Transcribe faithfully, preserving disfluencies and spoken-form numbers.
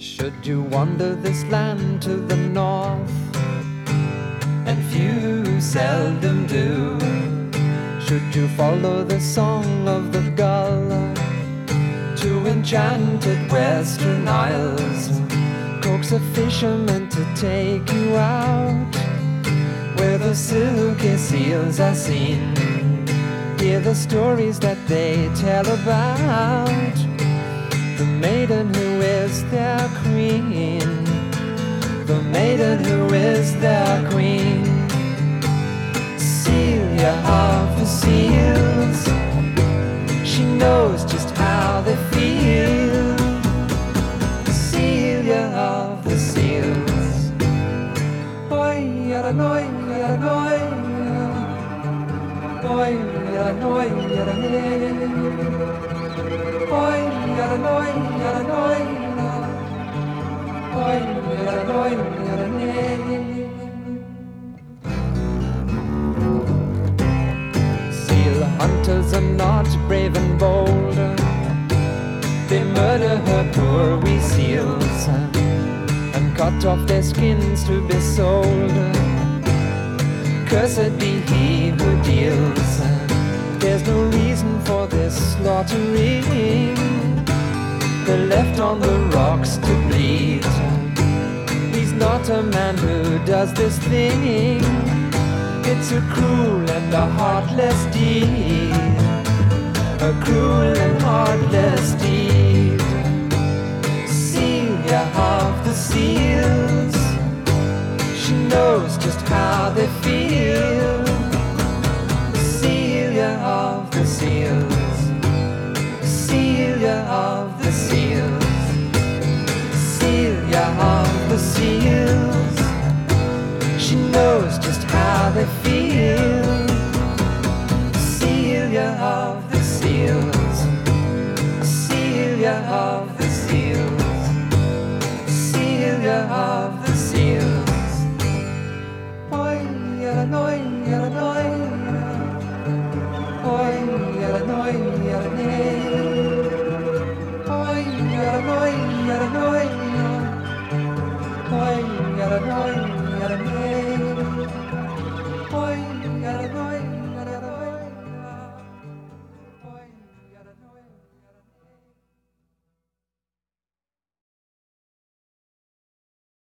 Should you wander this land to the north, and few seldom do, should you follow the song of the gull to enchanted western isles, coax a fisherman to take you out where the silky seals are seen, hear the stories that they tell about the maiden who is their queen, the maiden who is their queen. Celia of the seals, she knows just how they feel. Celia of the seals. Oi, yada noi, yada noi, oi, yada noi, yada noi. Oi, yada noi, yada noi, oi, yada noi, yada noi. Seal hunters are not brave and bold, they murder her poor wee seals and cut off their skins to be sold. Cursed be he who deals, there's no reason for this slaughtering. They're left on the rocks to bleed. He's not a man who does this thing. It's a cruel and a heartless deed, a cruel and heartless deed. Celia of the seals, she knows just how they feel. Celia of the seals, Celia of the seals, Celia of the seals, she knows just how they feel. Celia of the seals, Celia of the seals, Celia of the seals. Oi, yada noi, yada noi, oi, yada noi, yada noi, oi, yada noi, yada noi.